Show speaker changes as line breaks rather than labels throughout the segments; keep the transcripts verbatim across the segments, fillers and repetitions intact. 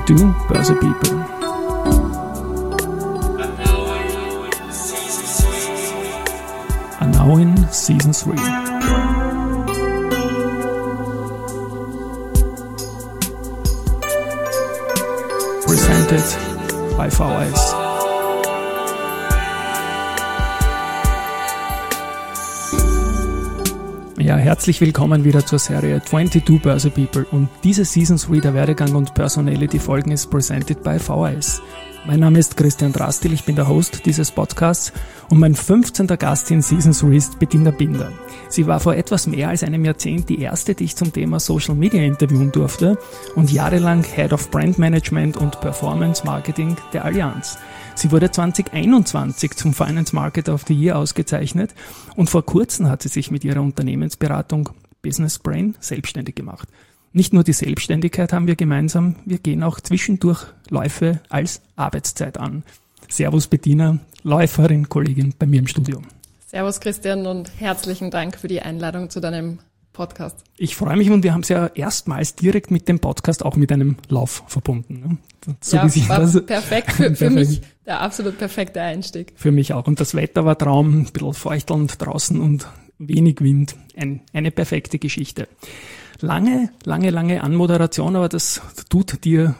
twenty-two Börse People. And now in Season three. Presented by V S. Ja, herzlich willkommen wieder zur Serie twenty-two Börse People und diese Season three der Werdegang und Personality Folgen ist presented by V S. Mein Name ist Christian Drastil, ich bin der Host dieses Podcasts und mein fünfzehnter Gast in Season three ist Bettina Binder. Sie war vor etwas mehr als einem Jahrzehnt die erste, die ich zum Thema Social Media interviewen durfte und jahrelang Head of Brand Management und Performance Marketing der Allianz. Sie wurde zwanzig einundzwanzig zum Finance Marketer of the Year ausgezeichnet und vor kurzem hat sie sich mit ihrer Unternehmensberatung Business Brain selbstständig gemacht. Nicht nur die Selbstständigkeit haben wir gemeinsam, wir gehen auch zwischendurch Läufe als Arbeitszeit an. Servus Bettina, Läuferin, Kollegin bei mir im Studio.
Servus Christian und herzlichen Dank für die Einladung zu deinem Podcast.
Ich freue mich und wir haben es ja erstmals direkt mit dem Podcast auch mit einem Lauf verbunden.
So ja, wie sich war das perfekt für, für mich, der absolut perfekte Einstieg.
Für mich auch. Und das Wetter war Traum, ein bisschen feuchtelnd draußen und wenig Wind. Ein, eine perfekte Geschichte. Lange, lange, lange Anmoderation, aber das tut dir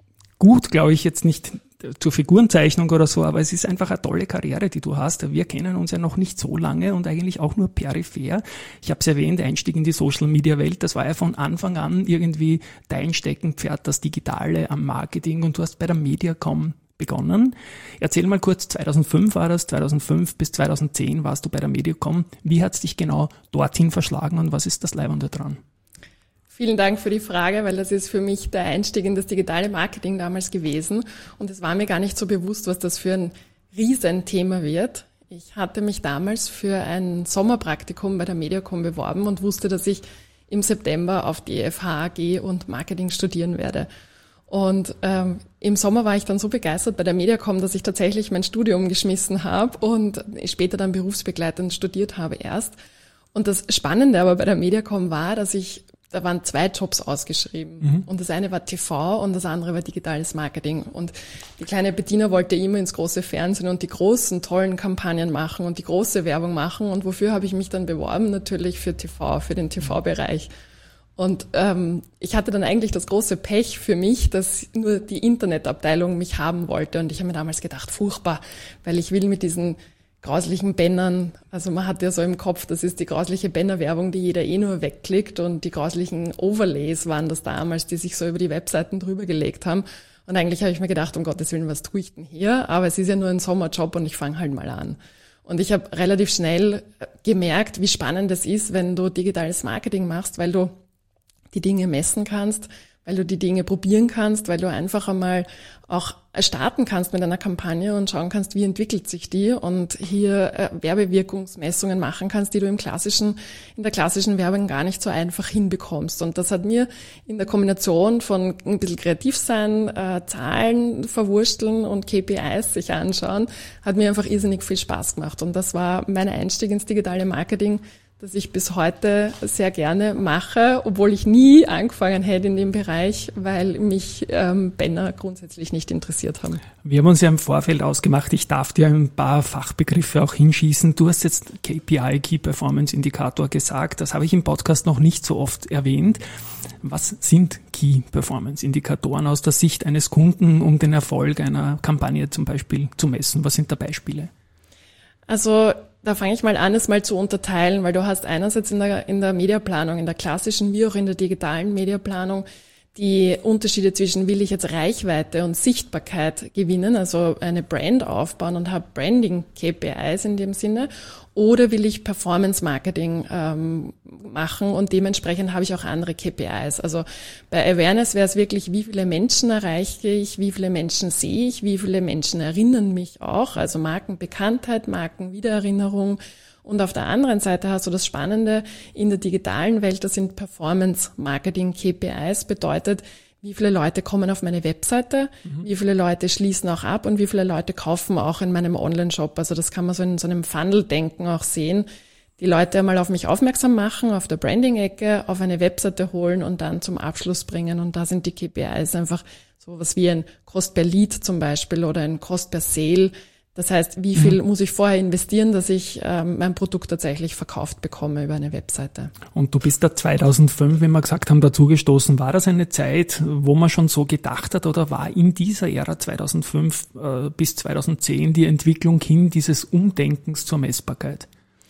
gut, glaube ich, jetzt nicht zur Figurenzeichnung oder so, aber es ist einfach eine tolle Karriere, die du hast. Wir kennen uns ja noch nicht so lange und eigentlich auch nur peripher. Ich habe es erwähnt, Einstieg in die Social-Media-Welt, das war ja von Anfang an irgendwie dein Steckenpferd, das Digitale am Marketing und du hast bei der Mediacom begonnen. Erzähl mal kurz, zweitausendfünf war das, zweitausendfünf bis zweitausendzehn warst du bei der Mediacom. Wie hat es dich genau dorthin verschlagen und was ist das Leibende dran?
Vielen Dank für die Frage, weil das ist für mich der Einstieg in das digitale Marketing damals gewesen und es war mir gar nicht so bewusst, was das für ein Riesenthema wird. Ich hatte mich damals für ein Sommerpraktikum bei der Mediacom beworben und wusste, dass ich im September auf die F H A G und Marketing studieren werde. Und ähm, im Sommer war ich dann so begeistert bei der Mediacom, dass ich tatsächlich mein Studium geschmissen habe und später dann berufsbegleitend studiert habe erst. Und das Spannende aber bei der Mediacom war, dass ich Da waren zwei Jobs ausgeschrieben. Mhm. Und das eine war T V und das andere war digitales Marketing. Und die kleine Bettina wollte immer ins große Fernsehen und die großen, tollen Kampagnen machen und die große Werbung machen. Und wofür habe ich mich dann beworben? Natürlich für T V, für den T V-Bereich. Und ähm, ich hatte dann eigentlich das große Pech für mich, dass nur die Internetabteilung mich haben wollte. Und ich habe mir damals gedacht, furchtbar, weil ich will mit diesen grauslichen Bannern, also man hat ja so im Kopf, das ist die grausliche Bannerwerbung, die jeder eh nur wegklickt und die grauslichen Overlays waren das damals, die sich so über die Webseiten drüber gelegt haben. Und eigentlich habe ich mir gedacht, um Gottes Willen, was tue ich denn hier? Aber es ist ja nur ein Sommerjob und ich fange halt mal an. Und ich habe relativ schnell gemerkt, wie spannend es ist, wenn du digitales Marketing machst, weil du die Dinge messen kannst, weil du die Dinge probieren kannst, weil du einfach einmal auch starten kannst mit einer Kampagne und schauen kannst, wie entwickelt sich die und hier äh, Werbewirkungsmessungen machen kannst, die du im klassischen, in der klassischen Werbung gar nicht so einfach hinbekommst. Und das hat mir in der Kombination von ein bisschen kreativ sein, äh, Zahlen verwursteln und K P Is sich anschauen, hat mir einfach irrsinnig viel Spaß gemacht. Und das war mein Einstieg ins digitale Marketing, das ich bis heute sehr gerne mache, obwohl ich nie angefangen hätte in dem Bereich, weil mich ähm, Banner grundsätzlich nicht interessiert haben.
Wir haben uns ja im Vorfeld ausgemacht, ich darf dir ein paar Fachbegriffe auch hinschießen. Du hast jetzt K P I, Key Performance Indicator gesagt, das habe ich im Podcast noch nicht so oft erwähnt. Was sind Key Performance Indikatoren aus der Sicht eines Kunden, um den Erfolg einer Kampagne zum Beispiel zu messen? Was sind da Beispiele?
Also da fange ich mal an, es mal zu unterteilen, weil du hast einerseits in der, in der Mediaplanung, in der klassischen wie auch in der digitalen Mediaplanung, die Unterschiede zwischen, will ich jetzt Reichweite und Sichtbarkeit gewinnen, also eine Brand aufbauen und habe Branding-K P Is in dem Sinne, oder will ich Performance-Marketing ähm, machen und dementsprechend habe ich auch andere K P Is. Also bei Awareness wäre es wirklich, wie viele Menschen erreiche ich, wie viele Menschen sehe ich, wie viele Menschen erinnern mich auch, also Markenbekanntheit, Markenwiedererinnerung. Und auf der anderen Seite hast du das Spannende in der digitalen Welt, das sind Performance-Marketing-K P Is, bedeutet, wie viele Leute kommen auf meine Webseite, mhm. wie viele Leute schließen auch ab und wie viele Leute kaufen auch in meinem Online-Shop. Also das kann man so in so einem Funnel-Denken auch sehen. die Leute einmal auf mich aufmerksam machen, auf der Branding-Ecke, auf eine Webseite holen und dann zum Abschluss bringen. Und da sind die K P Is einfach so was wie ein Cost per Lead zum Beispiel oder ein Cost per Sale. Das heißt, wie viel mhm. muss ich vorher investieren, dass ich ähm, mein Produkt tatsächlich verkauft bekomme über eine Webseite.
Und du bist da zweitausendfünf, wie wir gesagt haben, dazugestoßen. War das eine Zeit, wo man schon so gedacht hat, oder war in dieser Ära zweitausendfünf äh, bis zweitausendzehn die Entwicklung hin dieses Umdenkens zur Messbarkeit?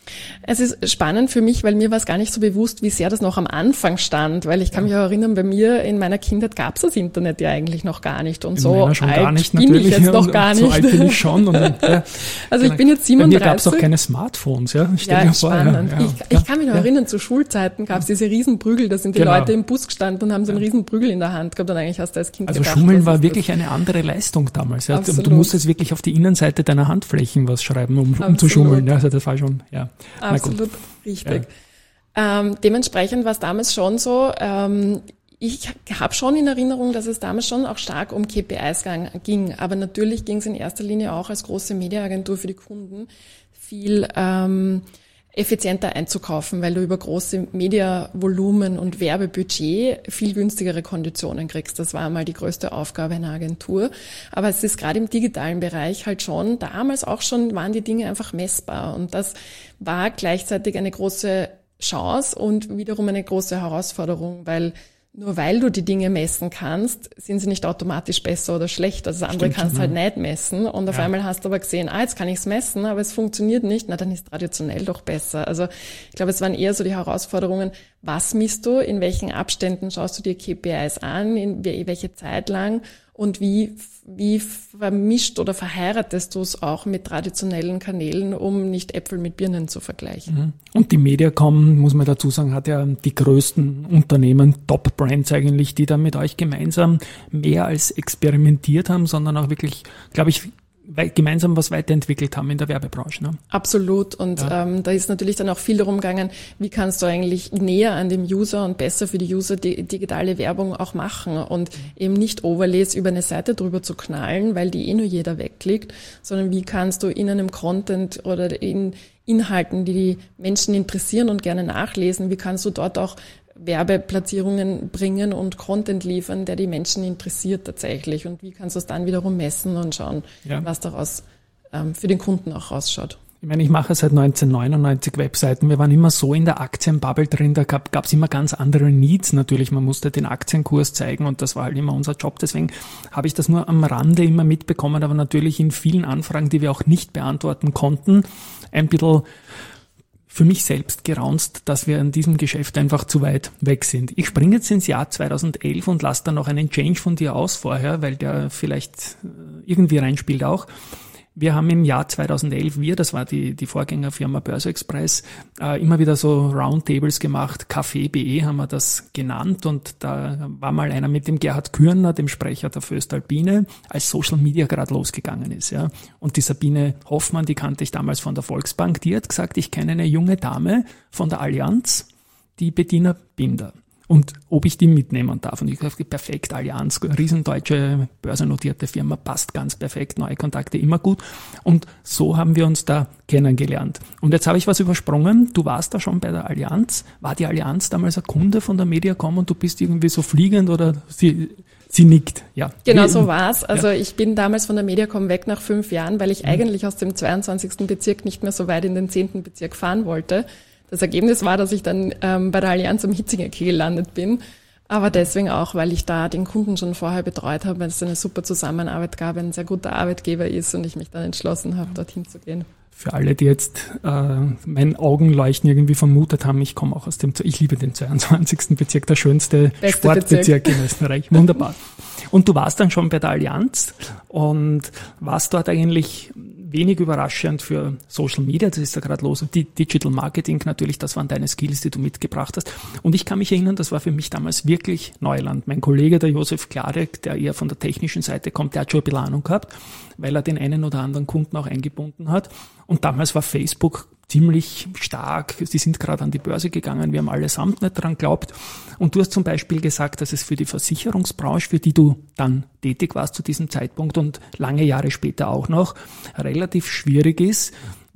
Es ist spannend für mich, weil mir war es gar nicht so bewusst, wie sehr das noch am Anfang stand, weil ich kann mich auch erinnern, bei mir in meiner Kindheit gab es das Internet ja eigentlich noch gar nicht und in so alt gar nicht, bin ich jetzt noch gar nicht.
So alt bin ich schon. Und, ja,
also ich bin jetzt siebenunddreißig.
Bei mir gab es auch keine Smartphones. Ja,
ja,
dir vor,
spannend.
Ja, ja,
ich, ich kann mich noch ja. erinnern, zu Schulzeiten gab es diese Riesenprügel, da sind die genau. Leute im Bus gestanden und haben so einen Riesenprügel in der Hand gehabt und eigentlich hast du als Kind
Also
gedacht,
Schummeln war wirklich das? eine andere Leistung damals. Ja. Du musstest wirklich auf die Innenseite deiner Handflächen was schreiben, um, um zu schummeln. Ja, also das war schon, ja.
Absolut. Richtig. Ja. Ähm, dementsprechend war es damals schon so, ähm, ich habe schon in Erinnerung, dass es damals schon auch stark um K P Is ging, aber natürlich ging es in erster Linie auch als große Mediaagentur für die Kunden viel ähm, effizienter einzukaufen, weil du über große Mediavolumen und Werbebudget viel günstigere Konditionen kriegst. Das war einmal die größte Aufgabe einer Agentur. Aber es ist gerade im digitalen Bereich halt schon, damals auch schon waren die Dinge einfach messbar. Und das war gleichzeitig eine große Chance und wiederum eine große Herausforderung, weil nur weil du die Dinge messen kannst, sind sie nicht automatisch besser oder schlechter. Also das andere Stimmt, kannst du halt nicht messen. Und auf ja. einmal hast du aber gesehen, ah, jetzt kann ich es messen, aber es funktioniert nicht. Na, dann ist traditionell doch besser. Also ich glaube, es waren eher so die Herausforderungen, was misst du, in welchen Abständen schaust du dir K P Is an, in welche Zeit lang und wie wie vermischt oder verheiratest du es auch mit traditionellen Kanälen, um nicht Äpfel mit Birnen zu vergleichen.
Und die Mediacom, muss man dazu sagen, hat ja die größten Unternehmen, Top-Brands eigentlich, die da mit euch gemeinsam mehr als experimentiert haben, sondern auch wirklich, glaube ich, gemeinsam was weiterentwickelt haben in der Werbebranche. Ne?
Absolut. Und ja. ähm, da ist natürlich dann auch viel darum gegangen, wie kannst du eigentlich näher an dem User und besser für die User die digitale Werbung auch machen und mhm. eben nicht Overlays über eine Seite drüber zu knallen, weil die eh nur jeder wegklickt, sondern wie kannst du in einem Content oder in Inhalten, die die Menschen interessieren und gerne nachlesen, wie kannst du dort auch Werbeplatzierungen bringen und Content liefern, der die Menschen interessiert tatsächlich. Und wie kannst du es dann wiederum messen und schauen, ja. was daraus ähm, für den Kunden auch rausschaut.
Ich meine, ich mache seit neunzehnhundertneunundneunzig Webseiten. Wir waren immer so in der Aktienbubble drin, da gab es immer ganz andere Needs natürlich. Man musste den Aktienkurs zeigen und das war halt immer unser Job. Deswegen habe ich das nur am Rande immer mitbekommen, aber natürlich in vielen Anfragen, die wir auch nicht beantworten konnten, ein bisschen für mich selbst geraunzt, dass wir in diesem Geschäft einfach zu weit weg sind. Ich springe jetzt ins Jahr zweitausendelf und lasse dann noch einen Change von dir aus vorher, weil der vielleicht irgendwie reinspielt auch. Wir haben im Jahr zweitausendelf, wir, das war die, die Vorgängerfirma Börse Express, äh, immer wieder so Roundtables gemacht. Café B E haben wir das genannt und da war mal einer mit dem Gerhard Kürner, dem Sprecher der Voestalpine, als Social Media gerade losgegangen ist. Ja. Und die Sabine Hoffmann, die kannte ich damals von der Volksbank, die hat gesagt, ich kenne eine junge Dame von der Allianz, die Bettina Binder. Und ob ich die mitnehmen darf. Und ich dachte, perfekt, Allianz, riesendeutsche börsennotierte Firma, passt ganz perfekt, neue Kontakte, immer gut. Und so haben wir uns da kennengelernt. Und jetzt habe ich was übersprungen. Du warst da schon bei der Allianz. War die Allianz damals ein Kunde von der Mediacom und du bist irgendwie so fliegend oder sie... Sie nickt, ja.
Genau so war's. Also ja. ich bin damals von der Mediacom weg nach fünf Jahren, weil ich mhm. eigentlich aus dem zweiundzwanzigsten Bezirk nicht mehr so weit in den zehnten Bezirk fahren wollte. Das Ergebnis war, dass ich dann ähm, bei der Allianz am Hitzing-Eck gelandet bin. Aber deswegen auch, weil ich da den Kunden schon vorher betreut habe, weil es eine super Zusammenarbeit gab, ein sehr guter Arbeitgeber ist und ich mich dann entschlossen habe, dorthin zu gehen.
Für alle, die jetzt äh, mein Augenleuchten irgendwie vermutet haben, ich komme auch aus dem, ich liebe den zweiundzwanzigsten Bezirk, der schönste Beste Sportbezirk Bezirk. in Österreich. Wunderbar. Und du warst dann schon bei der Allianz und warst dort eigentlich wenig überraschend für Social Media, das ist ja gerade los, die Digital Marketing natürlich, das waren deine Skills, die du mitgebracht hast. Und ich kann mich erinnern, das war für mich damals wirklich Neuland. Mein Kollege, der Josef Klarek, der eher von der technischen Seite kommt, der hat schon ein bisschen Ahnung gehabt, weil er den einen oder anderen Kunden auch eingebunden hat. Und damals war Facebook ziemlich stark. Sie sind gerade an die Börse gegangen. Wir haben allesamt nicht dran geglaubt. Und du hast zum Beispiel gesagt, dass es für die Versicherungsbranche, für die du dann tätig warst zu diesem Zeitpunkt und lange Jahre später auch noch, relativ schwierig ist,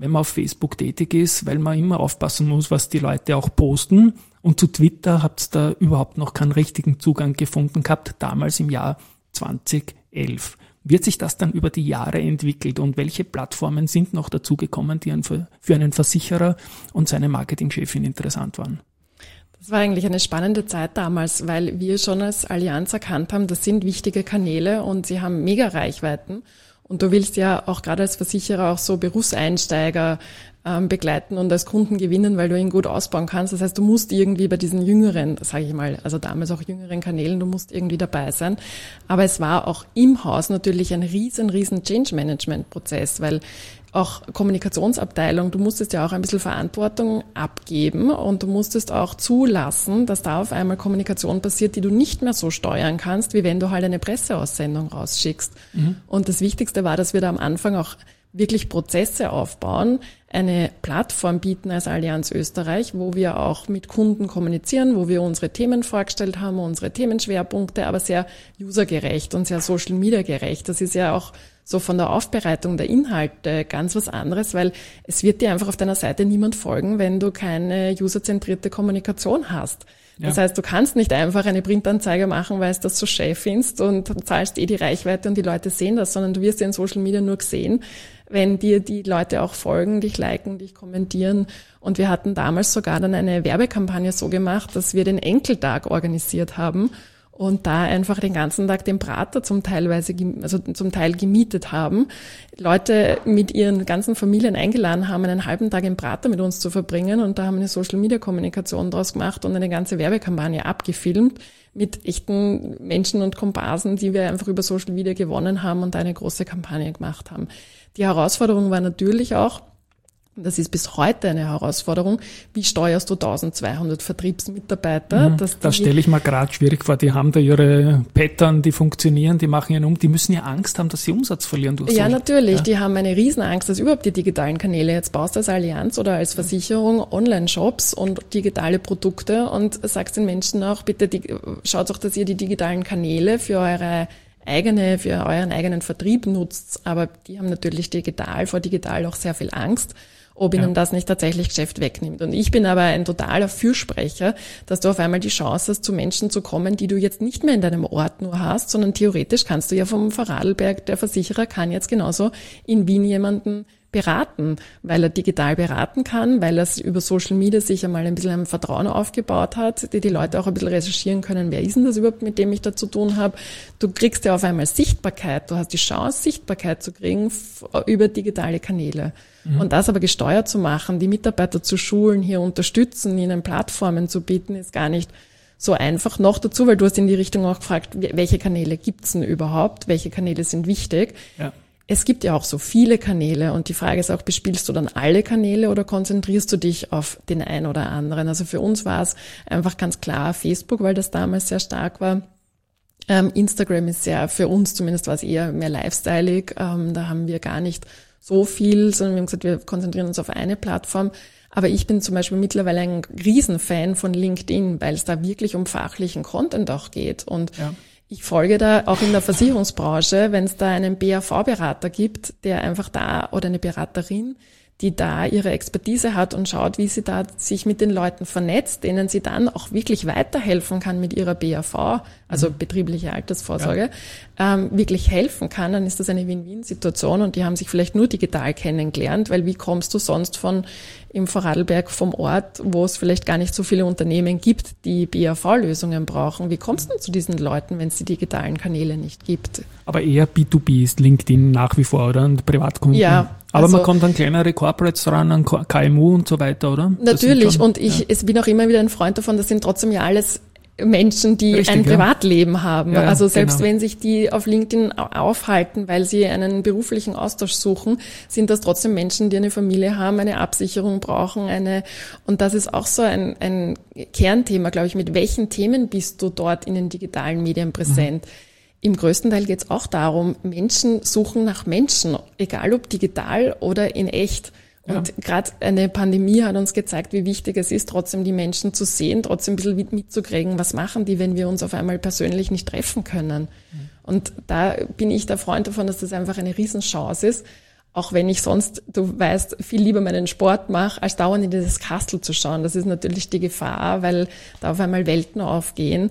wenn man auf Facebook tätig ist, weil man immer aufpassen muss, was die Leute auch posten. Und zu Twitter habt ihr da überhaupt noch keinen richtigen Zugang gefunden gehabt, damals im Jahr zweitausendelf. Wird sich das dann über die Jahre entwickelt und welche Plattformen sind noch dazugekommen, die für einen Versicherer und seine Marketingchefin interessant waren?
Das war eigentlich eine spannende Zeit damals, weil wir schon als Allianz erkannt haben, das sind wichtige Kanäle und sie haben mega Reichweiten. Und du willst ja auch gerade als Versicherer auch so Berufseinsteiger ähm, begleiten und als Kunden gewinnen, weil du ihn gut ausbauen kannst. Das heißt, du musst irgendwie bei diesen jüngeren, sage ich mal, also damals auch jüngeren Kanälen, du musst irgendwie dabei sein. Aber es war auch im Haus natürlich ein riesen, riesen Change-Management-Prozess, weil auch Kommunikationsabteilung, du musstest ja auch ein bisschen Verantwortung abgeben und du musstest auch zulassen, dass da auf einmal Kommunikation passiert, die du nicht mehr so steuern kannst, wie wenn du halt eine Presseaussendung rausschickst. Mhm. Und das Wichtigste war, dass wir da am Anfang auch wirklich Prozesse aufbauen, eine Plattform bieten als Allianz Österreich, wo wir auch mit Kunden kommunizieren, wo wir unsere Themen vorgestellt haben, unsere Themenschwerpunkte, aber sehr usergerecht und sehr Social Media gerecht. Das ist ja auch so von der Aufbereitung der Inhalte ganz was anderes, weil es wird dir einfach auf deiner Seite niemand folgen, wenn du keine userzentrierte Kommunikation hast. Ja. Das heißt, du kannst nicht einfach eine Printanzeige machen, weil du das so schön findest und zahlst eh die Reichweite und die Leute sehen das, sondern du wirst ja in Social Media nur gesehen, wenn dir die Leute auch folgen, dich liken, dich kommentieren. Und wir hatten damals sogar dann eine Werbekampagne so gemacht, dass wir den Enkeltag organisiert haben und da einfach den ganzen Tag den Prater zum teilweise, also zum Teil gemietet haben, Leute mit ihren ganzen Familien eingeladen haben, einen halben Tag im Prater mit uns zu verbringen und da haben wir eine Social-Media-Kommunikation draus gemacht und eine ganze Werbekampagne abgefilmt mit echten Menschen und Komparsen, die wir einfach über Social Media gewonnen haben und eine große Kampagne gemacht haben. Die Herausforderung war natürlich auch, das ist bis heute eine Herausforderung, wie steuerst du eintausendzweihundert Vertriebsmitarbeiter?
Mhm,
dass
das stelle ich mir gerade schwierig vor. Die haben da ihre Pattern, die funktionieren, die machen ihren um, die müssen ja Angst haben, dass sie Umsatz verlieren durch
Ja,
so.
natürlich.
Ja.
Die haben eine Riesenangst, dass überhaupt die digitalen Kanäle, jetzt baust du als Allianz oder als Versicherung Online-Shops und digitale Produkte und sagst den Menschen auch, bitte die, schaut auch, dass ihr die digitalen Kanäle für eure eigene, für euren eigenen Vertrieb nutzt. Aber die haben natürlich digital, vor digital auch sehr viel Angst, ob ihnen ja. das nicht tatsächlich Geschäft wegnimmt. Und ich bin aber ein totaler Fürsprecher, dass du auf einmal die Chance hast, zu Menschen zu kommen, die du jetzt nicht mehr in deinem Ort nur hast, sondern theoretisch kannst du ja vom Vorarlberg, der Versicherer kann jetzt genauso in Wien jemanden beraten, weil er digital beraten kann, weil er über Social Media sich einmal ein bisschen ein Vertrauen aufgebaut hat, die die Leute auch ein bisschen recherchieren können, wer ist denn das überhaupt, mit dem ich da zu tun habe. Du kriegst ja auf einmal Sichtbarkeit, du hast die Chance, Sichtbarkeit zu kriegen über digitale Kanäle. Mhm. Und das aber gesteuert zu machen, die Mitarbeiter zu schulen, hier unterstützen, ihnen Plattformen zu bieten, ist gar nicht so einfach. Noch dazu, weil du hast in die Richtung auch gefragt, welche Kanäle gibt's denn überhaupt, welche Kanäle sind wichtig. Ja. Es gibt ja auch so viele Kanäle und die Frage ist auch, bespielst du dann alle Kanäle oder konzentrierst du dich auf den einen oder anderen? Also für uns war es einfach ganz klar Facebook, weil das damals sehr stark war. Ähm, Instagram ist sehr, für uns zumindest war es eher mehr lifestyleig. Ähm, da haben wir gar nicht so viel, sondern wir haben gesagt, wir konzentrieren uns auf eine Plattform. Aber ich bin zum Beispiel mittlerweile ein Riesenfan von LinkedIn, weil es da wirklich um fachlichen Content auch geht. Und ja. ich folge da auch in der Versicherungsbranche, wenn es da einen B A V-Berater gibt, der einfach da, oder eine Beraterin, die da ihre Expertise hat und schaut, wie sie da sich mit den Leuten vernetzt, denen sie dann auch wirklich weiterhelfen kann mit ihrer B A V, also mhm. betriebliche Altersvorsorge, ja. ähm, wirklich helfen kann, dann ist das eine Win-Win-Situation und die haben sich vielleicht nur digital kennengelernt, weil wie kommst du sonst von im Vorarlberg vom Ort, wo es vielleicht gar nicht so viele Unternehmen gibt, die B A V-Lösungen brauchen. Wie kommst du zu diesen Leuten, wenn es die digitalen Kanäle nicht gibt?
Aber eher B zwei B ist LinkedIn nach wie vor, oder? Und Privatkunden.
Ja.
Aber
also,
man kommt an kleinere Corporates ran, an K M U und so weiter, oder?
Natürlich.
Schon,
und ich ja. es bin auch immer wieder ein Freund davon, das sind trotzdem ja alles Menschen, die Richtig, ein Privatleben ja. haben. Ja, also selbst genau. wenn sich die auf LinkedIn aufhalten, weil sie einen beruflichen Austausch suchen, sind das trotzdem Menschen, die eine Familie haben, eine Absicherung brauchen, eine, und das ist auch so ein, ein Kernthema, glaube ich. Mit welchen Themen bist du dort in den digitalen Medien präsent? Mhm. Im größten Teil geht es auch darum, Menschen suchen nach Menschen, egal ob digital oder in echt. Und ja. gerade eine Pandemie hat uns gezeigt, wie wichtig es ist, trotzdem die Menschen zu sehen, trotzdem ein bisschen mitzukriegen, was machen die, wenn wir uns auf einmal persönlich nicht treffen können. Mhm. Und da bin ich der Freund davon, dass das einfach eine Riesenchance ist. Auch wenn ich sonst, du weißt, viel lieber meinen Sport mache, als dauernd in dieses Kastel zu schauen. Das ist natürlich die Gefahr, weil da auf einmal Welten aufgehen.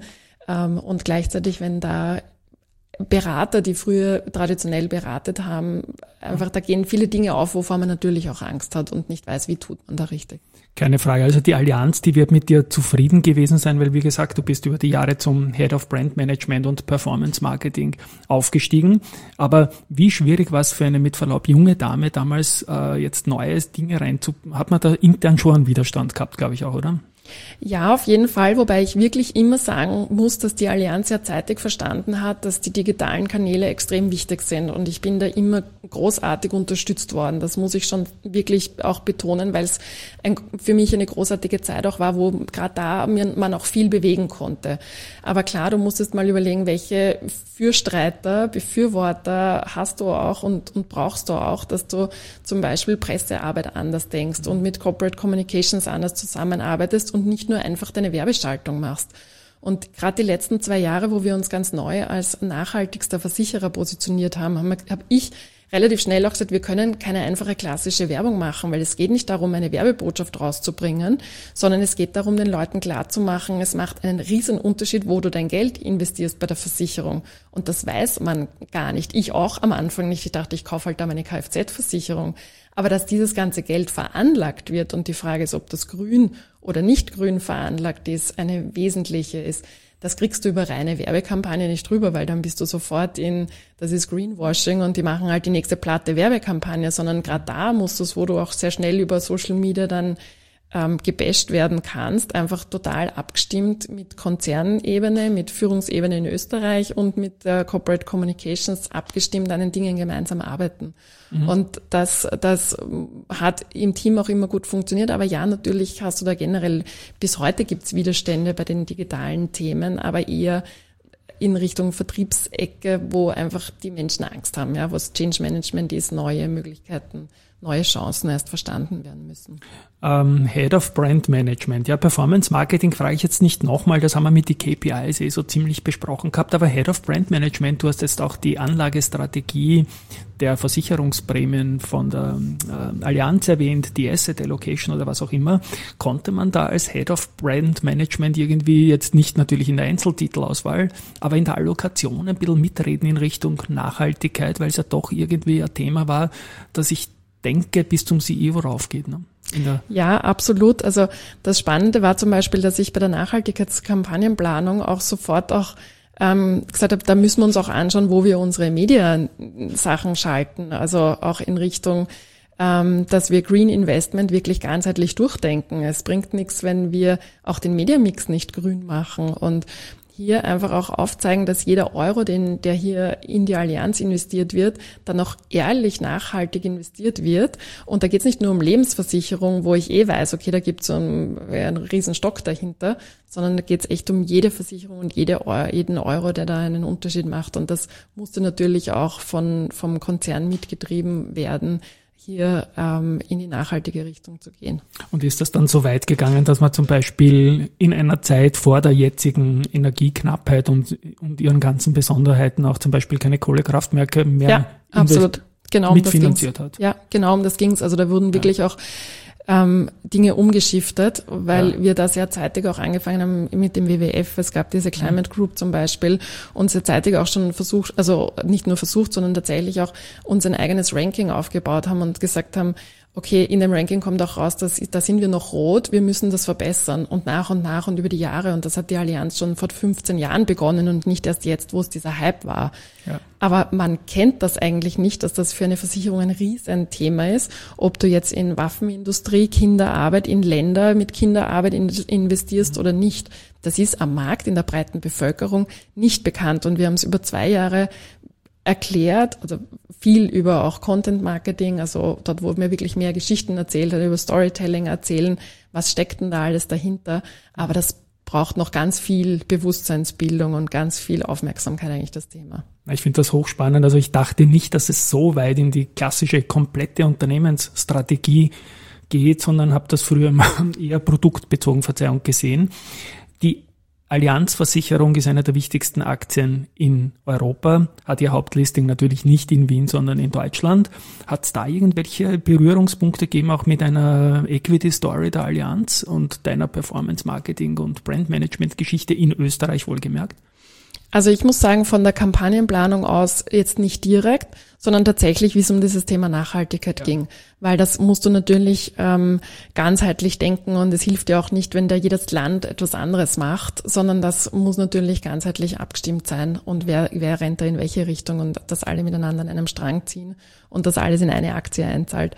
Und gleichzeitig, wenn da Berater, die früher traditionell beratet haben, einfach da gehen viele Dinge auf, wovor man natürlich auch Angst hat und nicht weiß, wie tut man da richtig.
Keine Frage. Also die Allianz, die wird mit dir zufrieden gewesen sein, weil wie gesagt, du bist über die Jahre zum Head of Brand Management und Performance Marketing aufgestiegen. Aber wie schwierig war es für eine mit Verlaub junge Dame damals, äh, jetzt neue Dinge reinzu... Hat man da intern schon einen Widerstand gehabt, glaube ich auch, oder?
Ja, auf jeden Fall, wobei ich wirklich immer sagen muss, dass die Allianz ja zeitig verstanden hat, dass die digitalen Kanäle extrem wichtig sind und ich bin da immer großartig unterstützt worden. Das muss ich schon wirklich auch betonen, weil es ein, für mich eine großartige Zeit auch war, wo gerade da man auch viel bewegen konnte. Aber klar, du musstest mal überlegen, welche Fürstreiter, Befürworter hast du auch und, und brauchst du auch, dass du zum Beispiel Pressearbeit anders denkst und mit Corporate Communications anders zusammenarbeitest und nicht nur einfach deine Werbeschaltung machst. Und gerade die letzten zwei Jahre, wo wir uns ganz neu als nachhaltigster Versicherer positioniert haben, habe hab ich relativ schnell auch gesagt, wir können keine einfache klassische Werbung machen, weil es geht nicht darum, eine Werbebotschaft rauszubringen, sondern es geht darum, den Leuten klarzumachen, es macht einen riesen Unterschied, wo du dein Geld investierst bei der Versicherung. Und das weiß man gar nicht. Ich auch am Anfang nicht. Ich dachte, ich kaufe halt da meine Kfz-Versicherung. Aber dass dieses ganze Geld veranlagt wird und die Frage ist, ob das grün oder nicht grün veranlagt ist, eine wesentliche ist. Das kriegst du über reine Werbekampagne nicht drüber, weil dann bist du sofort in, das ist Greenwashing und die machen halt die nächste platte Werbekampagne, sondern gerade da musst du es, wo du auch sehr schnell über Social Media dann ähm, gebasht werden kannst, einfach total abgestimmt mit Konzernebene, mit Führungsebene in Österreich und mit der Corporate Communications abgestimmt an den Dingen gemeinsam arbeiten. Mhm. Und das, das hat im Team auch immer gut funktioniert. Aber ja, natürlich hast du da generell, bis heute gibt's Widerstände bei den digitalen Themen, aber eher in Richtung Vertriebsecke, wo einfach die Menschen Angst haben, ja, was Change Management ist, neue Möglichkeiten, neue Chancen erst verstanden werden müssen.
Um, Head of Brand Management. Ja, Performance Marketing frage ich jetzt nicht nochmal, das haben wir mit die K P Is eh so ziemlich besprochen gehabt, aber Head of Brand Management, du hast jetzt auch die Anlagestrategie der Versicherungsprämien von der äh, Allianz erwähnt, die Asset Allocation oder was auch immer. Konnte man da als Head of Brand Management irgendwie jetzt nicht natürlich in der Einzeltitelauswahl, aber in der Allokation ein bisschen mitreden in Richtung Nachhaltigkeit, weil es ja doch irgendwie ein Thema war, das ich denke, bis zum C E O raufgeht, ne?
Ja, absolut. Also das Spannende war zum Beispiel, dass ich bei der Nachhaltigkeitskampagnenplanung auch sofort auch ähm, gesagt habe, da müssen wir uns auch anschauen, wo wir unsere Mediensachen schalten. Also auch in Richtung, ähm, dass wir Green Investment wirklich ganzheitlich durchdenken. Es bringt nichts, wenn wir auch den Mediamix nicht grün machen und hier einfach auch aufzeigen, dass jeder Euro, den, der hier in die Allianz investiert wird, dann auch ehrlich nachhaltig investiert wird. Und da geht es nicht nur um Lebensversicherung, wo ich eh weiß, okay, da gibt es so einen, einen riesen Stock dahinter, sondern da geht es echt um jede Versicherung und jede Euro, jeden Euro, der da einen Unterschied macht. Und das musste natürlich auch von vom Konzern mitgetrieben werden, hier ähm, in die nachhaltige Richtung zu gehen.
Und ist das dann so weit gegangen, dass man zum Beispiel in einer Zeit vor der jetzigen Energieknappheit und, und ihren ganzen Besonderheiten auch zum Beispiel keine Kohlekraftwerke mehr
ja, absolut. Genau,
mitfinanziert hat?
Ja, genau, um das ging's. Also da wurden wirklich ja. auch ähm, Dinge umgeschiftet, weil ja. wir da sehr zeitig auch angefangen haben mit dem W W F. Es gab diese Climate Group zum Beispiel und sehr zeitig auch schon versucht, also nicht nur versucht, sondern tatsächlich auch uns ein eigenes Ranking aufgebaut haben und gesagt haben, okay, in dem Ranking kommt auch raus, dass da sind wir noch rot, wir müssen das verbessern und nach und nach und über die Jahre und das hat die Allianz schon vor fünfzehn Jahren begonnen und nicht erst jetzt, wo es dieser Hype war. Ja. Aber man kennt das eigentlich nicht, dass das für eine Versicherung ein Riesenthema ist, ob du jetzt in Waffenindustrie, Kinderarbeit, in Länder mit Kinderarbeit investierst oder nicht. Das ist am Markt in der breiten Bevölkerung nicht bekannt und wir haben es über zwei Jahre erklärt, also viel über auch Content Marketing, also dort, wo mir wirklich mehr Geschichten erzählt hat, über Storytelling erzählen, was steckt denn da alles dahinter, aber das braucht noch ganz viel Bewusstseinsbildung und ganz viel Aufmerksamkeit eigentlich, das Thema.
Ich finde das hochspannend, also ich dachte nicht, dass es so weit in die klassische, komplette Unternehmensstrategie geht, sondern habe das früher eher produktbezogen, Verzeihung, gesehen. Die Allianz Versicherung ist eine der wichtigsten Aktien in Europa, hat ihr Hauptlisting natürlich nicht in Wien, sondern in Deutschland. Hat es da irgendwelche Berührungspunkte gegeben, auch mit einer Equity-Story der Allianz und deiner Performance-Marketing- und Brand-Management-Geschichte in Österreich wohlgemerkt?
Also ich muss sagen, von der Kampagnenplanung aus jetzt nicht direkt, sondern tatsächlich, wie es um dieses Thema Nachhaltigkeit ja. ging. Weil das musst du natürlich ähm, ganzheitlich denken und es hilft ja auch nicht, wenn da jedes Land etwas anderes macht, sondern das muss natürlich ganzheitlich abgestimmt sein und wer, wer rennt da in welche Richtung und dass alle miteinander an einem Strang ziehen und dass alles in eine Aktie einzahlt.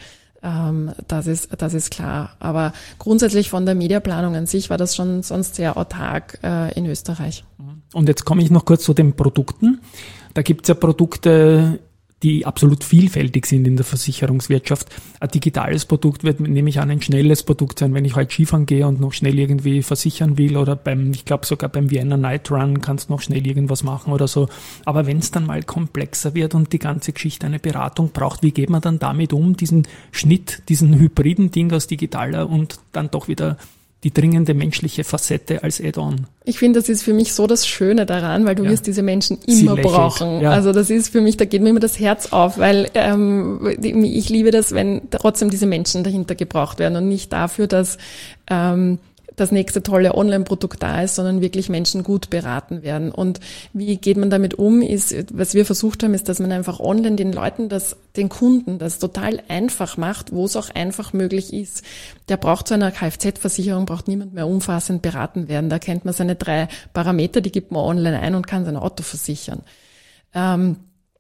Das ist, das ist klar. Aber grundsätzlich von der Mediaplanung an sich war das schon sonst sehr autark äh, in Österreich.
Und jetzt komme ich noch kurz zu den Produkten. Da gibt es ja Produkte, die absolut vielfältig sind in der Versicherungswirtschaft. Ein digitales Produkt wird nämlich an ein schnelles Produkt sein, wenn ich heute Skifahren gehe und noch schnell irgendwie versichern will oder beim, ich glaube sogar beim Vienna Night Run kannst du noch schnell irgendwas machen oder so. Aber wenn es dann mal komplexer wird und die ganze Geschichte eine Beratung braucht, wie geht man dann damit um, diesen Schnitt, diesen hybriden Ding aus digitaler und dann doch wieder die dringende menschliche Facette als Add-on?
Ich finde, das ist für mich so das Schöne daran, weil du ja. wirst diese Menschen immer brauchen. Ja. Also das ist für mich, da geht mir immer das Herz auf, weil ähm, ich liebe das, wenn trotzdem diese Menschen dahinter gebraucht werden und nicht dafür, dass ähm, das nächste tolle Online-Produkt da ist, sondern wirklich Menschen gut beraten werden. Und wie geht man damit um, ist, was wir versucht haben, ist, dass man einfach online den Leuten, das, den Kunden, das total einfach macht, wo es auch einfach möglich ist. Der braucht zu einer Kfz-Versicherung, braucht niemand mehr umfassend beraten werden. Da kennt man seine drei Parameter, die gibt man online ein und kann sein Auto versichern. Ähm,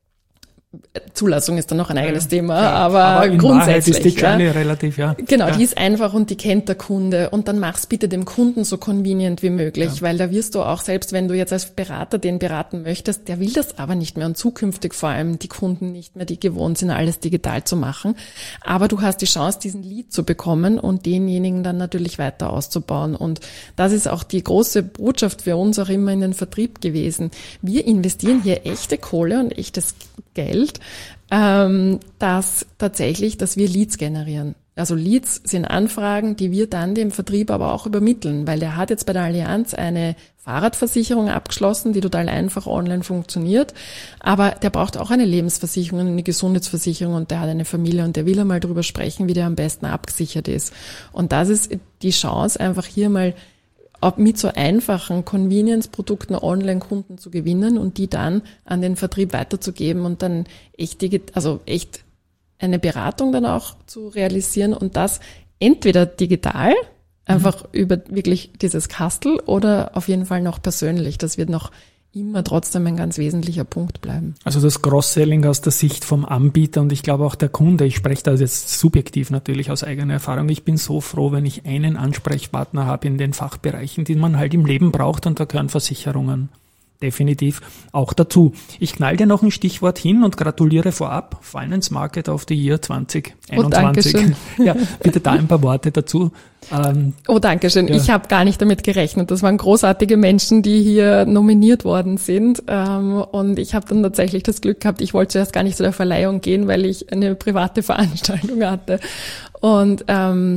Zulassung ist dann noch ein eigenes ja, Thema, ja, aber, aber in grundsätzlich
Wahrheit ist die Journey
ja.
relativ, ja.
Genau,
ja.
die ist einfach und die kennt der Kunde und dann mach's bitte dem Kunden so convenient wie möglich, ja. weil da wirst du auch, selbst wenn du jetzt als Berater den beraten möchtest, der will das aber nicht mehr und zukünftig vor allem die Kunden nicht mehr, die gewohnt sind, alles digital zu machen. Aber du hast die Chance, diesen Lead zu bekommen und denjenigen dann natürlich weiter auszubauen und das ist auch die große Botschaft für uns auch immer in den Vertrieb gewesen. Wir investieren hier echte Kohle und echtes Geld, ähm, dass tatsächlich, dass wir Leads generieren. Also Leads sind Anfragen, die wir dann dem Vertrieb aber auch übermitteln, weil der hat jetzt bei der Allianz eine Fahrradversicherung abgeschlossen, die total einfach online funktioniert, aber der braucht auch eine Lebensversicherung, eine Gesundheitsversicherung und der hat eine Familie und der will einmal drüber sprechen, wie der am besten abgesichert ist. Und das ist die Chance, einfach hier mal mit so einfachen Convenience-Produkten Online-Kunden zu gewinnen und die dann an den Vertrieb weiterzugeben und dann echt, also echt eine Beratung dann auch zu realisieren und das entweder digital, einfach mhm. über wirklich dieses Kastel oder auf jeden Fall noch persönlich. Das wird noch immer trotzdem ein ganz wesentlicher Punkt bleiben.
Also das Cross-Selling aus der Sicht vom Anbieter und ich glaube auch der Kunde, ich spreche da jetzt subjektiv natürlich aus eigener Erfahrung, ich bin so froh, wenn ich einen Ansprechpartner habe in den Fachbereichen, die man halt im Leben braucht und da gehören Versicherungen definitiv auch dazu. Ich knall dir noch ein Stichwort hin und gratuliere vorab, Finance Market of the Year zwanzig einundzwanzig. Oh, ja, bitte da ein paar Worte dazu.
Ähm, oh, danke schön. Ja. Ich habe gar nicht damit gerechnet. Das waren großartige Menschen, die hier nominiert worden sind. Ähm, und ich habe dann tatsächlich das Glück gehabt, ich wollte zuerst gar nicht zu der Verleihung gehen, weil ich eine private Veranstaltung hatte. Und ähm,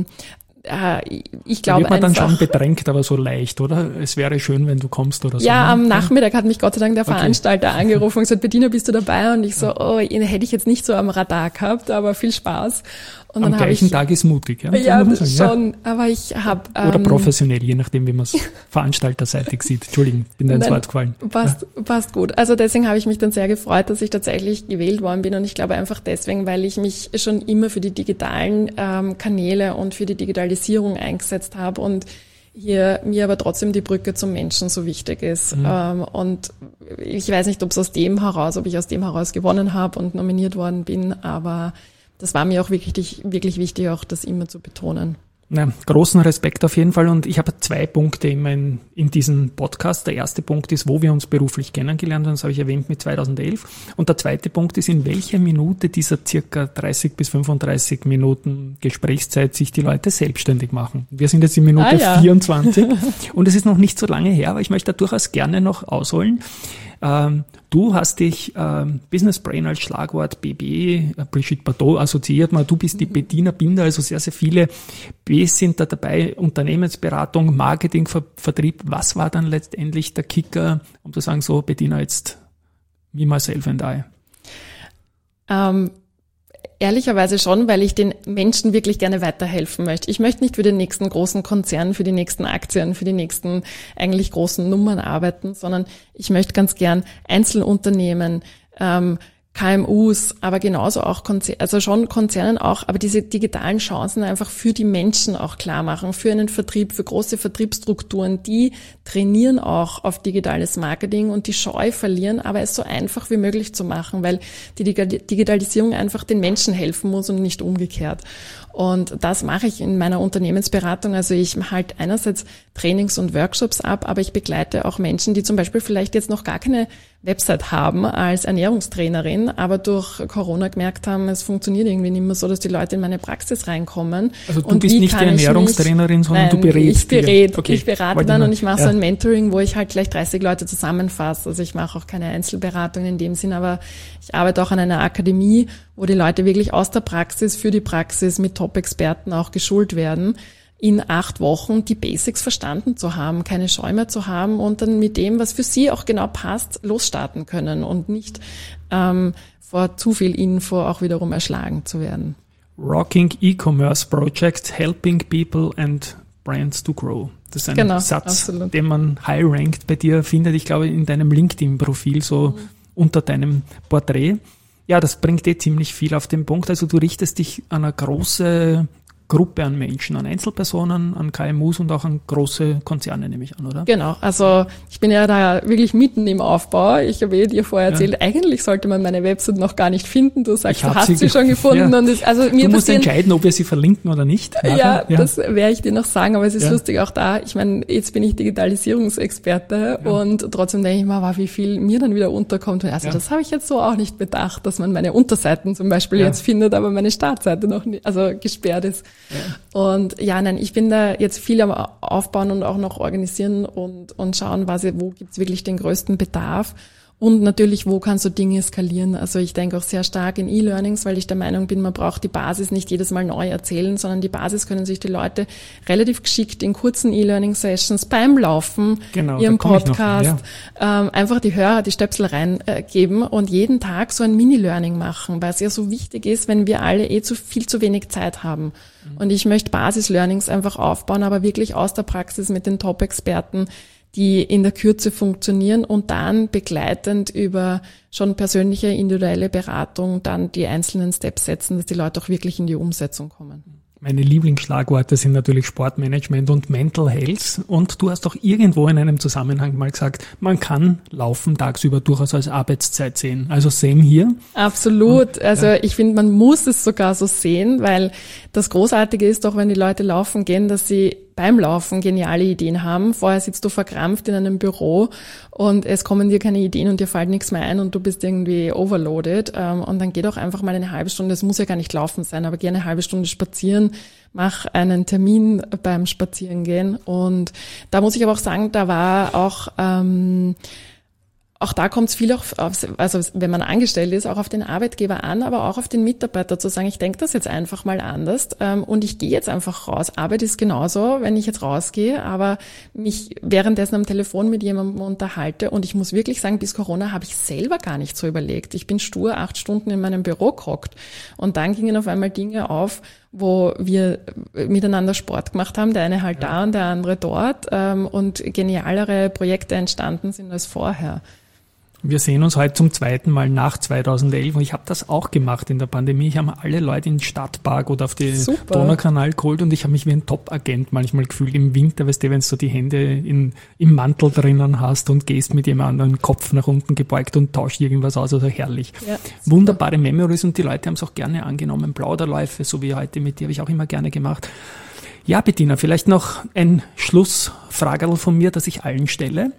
ich glaube
da wird man
einfach,
dann schon bedrängt, aber so leicht, oder? Es wäre schön, wenn du kommst oder so.
Ja,
ne?
am Nachmittag hat mich Gott sei Dank der Veranstalter okay. angerufen und gesagt, Bettina, bist du dabei? Und ich so, oh, ihn hätte ich jetzt nicht so am Radar gehabt, aber viel Spaß. Und
am
dann
gleichen
ich,
Tag ist mutig, ja?
Ja, das schon, ja. aber ich habe...
Ähm, oder professionell, je nachdem, wie man es veranstalterseitig sieht. Entschuldigung, bin da ins Wort gefallen.
Passt,
ja.
passt gut. Also deswegen habe ich mich dann sehr gefreut, dass ich tatsächlich gewählt worden bin und ich glaube einfach deswegen, weil ich mich schon immer für die digitalen ähm, Kanäle und für die Digitalisierung eingesetzt habe und hier mir aber trotzdem die Brücke zum Menschen so wichtig ist. Mhm. Ähm, und ich weiß nicht, ob es aus dem heraus, ob ich aus dem heraus gewonnen habe und nominiert worden bin, aber das war mir auch wirklich, wirklich wichtig, auch das immer zu betonen.
Na, großen Respekt auf jeden Fall und ich habe zwei Punkte immer in, in diesem Podcast. Der erste Punkt ist, wo wir uns beruflich kennengelernt haben, das habe ich erwähnt mit zweitausendelf und der zweite Punkt ist, in welcher Minute dieser circa dreißig bis fünfunddreißig Minuten Gesprächszeit sich die Leute selbstständig machen. Wir sind jetzt in Minute ah, ja. vierundzwanzig und es ist noch nicht so lange her, aber ich möchte da durchaus gerne noch ausholen. Ähm, du hast dich ähm, Business Brain als Schlagwort B B, äh, Brigitte Bardot assoziiert mal, du bist die Bettina Binder, also sehr, sehr viele Bs sind da dabei, Unternehmensberatung, Marketing, Ver- Vertrieb. Was war dann letztendlich der Kicker, um zu sagen, so Bettina, jetzt me, myself and I?
Ähm, Ehrlicherweise schon, weil ich den Menschen wirklich gerne weiterhelfen möchte. Ich möchte nicht für den nächsten großen Konzern, für die nächsten Aktien, für die nächsten eigentlich großen Nummern arbeiten, sondern ich möchte ganz gern Einzelunternehmen, ähm, K M Us, aber genauso auch Konzerne, also schon Konzernen auch, aber diese digitalen Chancen einfach für die Menschen auch klar machen, für einen Vertrieb, für große Vertriebsstrukturen, die trainieren auch auf digitales Marketing und die Scheu verlieren, aber es so einfach wie möglich zu machen, weil die Digitalisierung einfach den Menschen helfen muss und nicht umgekehrt. Und das mache ich in meiner Unternehmensberatung. Also ich halte einerseits Trainings und Workshops ab, aber ich begleite auch Menschen, die zum Beispiel vielleicht jetzt noch gar keine Website haben als Ernährungstrainerin, aber durch Corona gemerkt haben, es funktioniert irgendwie nicht mehr so, dass die Leute in meine Praxis reinkommen.
Also du
und
bist nicht die Ernährungstrainerin, sondern
nein,
du berätst.
Ich berät,
okay.
ich berate dann und ich mache ja. so ein Mentoring, wo ich halt gleich dreißig Leute zusammenfasse. Also ich mache auch keine Einzelberatung in dem Sinn, aber ich arbeite auch an einer Akademie, wo die Leute wirklich aus der Praxis für die Praxis mit Top-Experten auch geschult werden, in acht Wochen die Basics verstanden zu haben, keine Scheu mehr zu haben und dann mit dem, was für sie auch genau passt, losstarten können und nicht ähm, vor zu viel Info auch wiederum erschlagen zu werden.
Rocking E-Commerce Projects, helping people and brands to grow. Das ist ein
genau,
Satz,
absolut.
den man high-ranked bei dir findet, ich glaube in deinem LinkedIn-Profil, so mhm. unter deinem Porträt. Ja, das bringt eh ziemlich viel auf den Punkt. Also du richtest dich an eine große Gruppe an Menschen, an Einzelpersonen, an K M Us und auch an große Konzerne, nehme ich an, oder?
Genau, also ich bin ja da wirklich mitten im Aufbau. Ich habe eh dir vorher erzählt, ja. eigentlich sollte man meine Website noch gar nicht finden. Du sagst, du hast sie, sie schon gefunden. Ja. Und das, also mir
du musst entscheiden, ob wir sie verlinken oder nicht.
Ja, ja, das werde ich dir noch sagen, aber es ist ja. lustig auch da. Ich meine, jetzt bin ich Digitalisierungsexperte ja. und trotzdem denke ich mal, wow, wie viel mir dann wieder unterkommt. Also ja. das habe ich jetzt so auch nicht bedacht, dass man meine Unterseiten zum Beispiel ja. jetzt findet, aber meine Startseite noch nicht, also gesperrt ist. Ja. Und ja, nein, ich bin da jetzt viel am Aufbauen und auch noch organisieren und, und schauen, was, wo gibt's wirklich den größten Bedarf. Und natürlich, wo kannst du Dinge skalieren? Also ich denke auch sehr stark in E-Learnings, weil ich der Meinung bin, man braucht die Basis nicht jedes Mal neu erzählen, sondern die Basis können sich die Leute relativ geschickt in kurzen E-Learning-Sessions beim Laufen, genau, ihrem Podcast, ja. ähm, einfach die Hörer, die Stöpsel reingeben äh, und jeden Tag so ein Mini-Learning machen, weil es ja so wichtig ist, wenn wir alle eh zu viel zu wenig Zeit haben. Mhm. Und ich möchte Basis-Learnings einfach aufbauen, aber wirklich aus der Praxis mit den Top-Experten, die in der Kürze funktionieren und dann begleitend über schon persönliche, individuelle Beratung dann die einzelnen Steps setzen, dass die Leute auch wirklich in die Umsetzung kommen.
Meine Lieblingsschlagworte sind natürlich Sportmanagement und Mental Health. Und du hast auch irgendwo in einem Zusammenhang mal gesagt, man kann Laufen tagsüber durchaus als Arbeitszeit sehen. Also same hier.
Absolut. Also ja. ich finde, man muss es sogar so sehen, weil das Großartige ist doch, wenn die Leute laufen gehen, dass sie beim Laufen geniale Ideen haben. Vorher sitzt du verkrampft in einem Büro und es kommen dir keine Ideen und dir fällt nichts mehr ein und du bist irgendwie overloaded. Und dann geh doch einfach mal eine halbe Stunde, es muss ja gar nicht laufen sein, aber geh eine halbe Stunde spazieren, mach einen Termin beim Spazierengehen. Und da muss ich aber auch sagen, da war auch... Ähm, Auch da kommt es viel auf, also wenn man angestellt ist, auch auf den Arbeitgeber an, aber auch auf den Mitarbeiter zu sagen, ich denke das jetzt einfach mal anders ähm, und ich gehe jetzt einfach raus. Arbeit ist genauso, wenn ich jetzt rausgehe, aber mich währenddessen am Telefon mit jemandem unterhalte und ich muss wirklich sagen, bis Corona habe ich selber gar nicht so überlegt. Ich bin stur acht Stunden in meinem Büro gehockt und dann gingen auf einmal Dinge auf, wo wir miteinander Sport gemacht haben, der eine halt ja. da und der andere dort ähm, und genialere Projekte entstanden sind als vorher.
Wir sehen uns heute zum zweiten Mal nach zweitausendelf und ich habe das auch gemacht in der Pandemie. Ich habe alle Leute in den Stadtpark oder auf den Donaukanal geholt und ich habe mich wie ein Top-Agent manchmal gefühlt im Winter, weißt du, wenn du die Hände in, im Mantel drinnen hast und gehst mit jemandem den Kopf nach unten gebeugt und tauscht irgendwas aus, also herrlich. Ja, wunderbare Memories und die Leute haben es auch gerne angenommen. Plauderläufe, so wie heute mit dir, habe ich auch immer gerne gemacht. Ja, Bettina, vielleicht noch ein Schlussfragerl von mir, das ich allen stelle.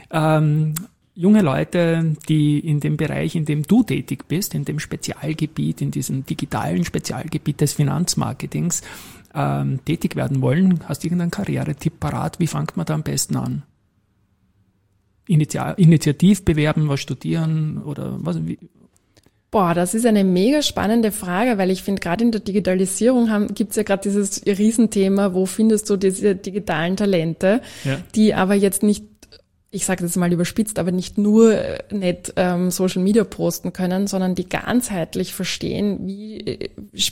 Ähm, Junge Leute, die in dem Bereich, in dem du tätig bist, in dem Spezialgebiet, in diesem digitalen Spezialgebiet des Finanzmarketings ähm, tätig werden wollen, hast du irgendeinen Karrieretipp parat? Wie fängt man da am besten an? Initial, initiativ bewerben, was studieren oder was? Wie?
Boah, das ist eine mega spannende Frage, weil ich finde, gerade in der Digitalisierung gibt es ja gerade dieses Riesenthema, wo findest du diese digitalen Talente, ja. die aber jetzt nicht, ich sage das mal überspitzt, aber nicht nur nicht ähm, Social Media posten können, sondern die ganzheitlich verstehen, wie,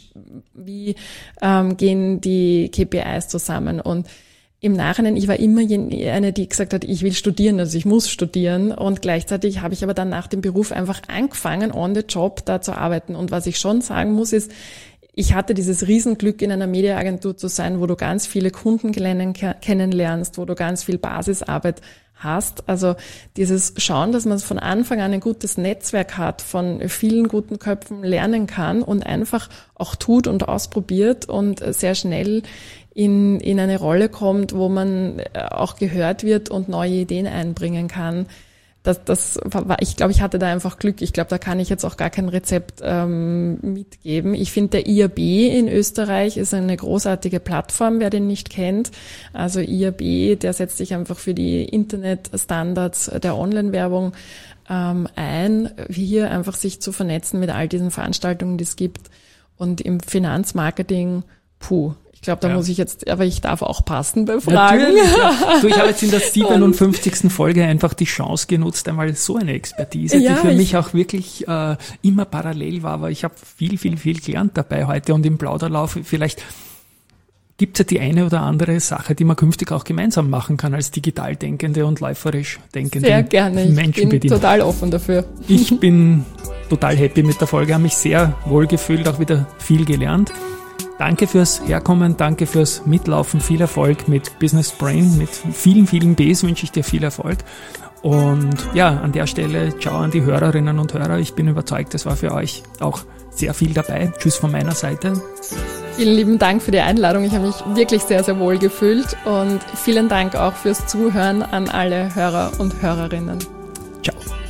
wie ähm, gehen die K P Is zusammen. Und im Nachhinein, ich war immer eine, die gesagt hat, ich will studieren, also ich muss studieren, und gleichzeitig habe ich aber dann nach dem Beruf einfach angefangen, on the job da zu arbeiten. Und was ich schon sagen muss, ist, ich hatte dieses Riesenglück, in einer Mediaagentur zu sein, wo du ganz viele Kunden kennenlernst, wo du ganz viel Basisarbeit hast. Also dieses Schauen, dass man von Anfang an ein gutes Netzwerk hat, von vielen guten Köpfen lernen kann und einfach auch tut und ausprobiert und sehr schnell in, in eine Rolle kommt, wo man auch gehört wird und neue Ideen einbringen kann. Das, das war, ich glaube, ich hatte da einfach Glück. Ich glaube, da kann ich jetzt auch gar kein Rezept ähm, mitgeben. Ich finde, der I A B in Österreich ist eine großartige Plattform, wer den nicht kennt. Also I A B, der setzt sich einfach für die Internetstandards der Online-Werbung ähm, ein, hier einfach sich zu vernetzen mit all diesen Veranstaltungen, die es gibt. Und im Finanzmarketing, puh. Ich glaube, da ja. muss ich jetzt, aber ich darf auch passen bei Fragen.
Natürlich, ja. Du, ich habe jetzt in der siebenundfünfzigsten Folge einfach die Chance genutzt, einmal so eine Expertise, ja, die für mich auch wirklich äh, immer parallel war, aber ich habe viel, viel, viel gelernt dabei heute, und im Plauderlauf vielleicht gibt es ja die eine oder andere Sache, die man künftig auch gemeinsam machen kann als digital denkende und läuferisch denkende
Sehr gerne,
Menschen.
Ich bin bedienen. Total offen dafür.
Ich bin total happy mit der Folge, habe mich sehr wohl gefühlt, auch wieder viel gelernt. Danke fürs Herkommen, danke fürs Mitlaufen, viel Erfolg mit Business Brain, mit vielen, vielen Bs wünsche ich dir viel Erfolg. Und ja, an der Stelle, ciao an die Hörerinnen und Hörer. Ich bin überzeugt, es war für euch auch sehr viel dabei. Tschüss von meiner Seite.
Vielen lieben Dank für die Einladung. Ich habe mich wirklich sehr, sehr wohl gefühlt, und vielen Dank auch fürs Zuhören an alle Hörer und Hörerinnen.
Ciao.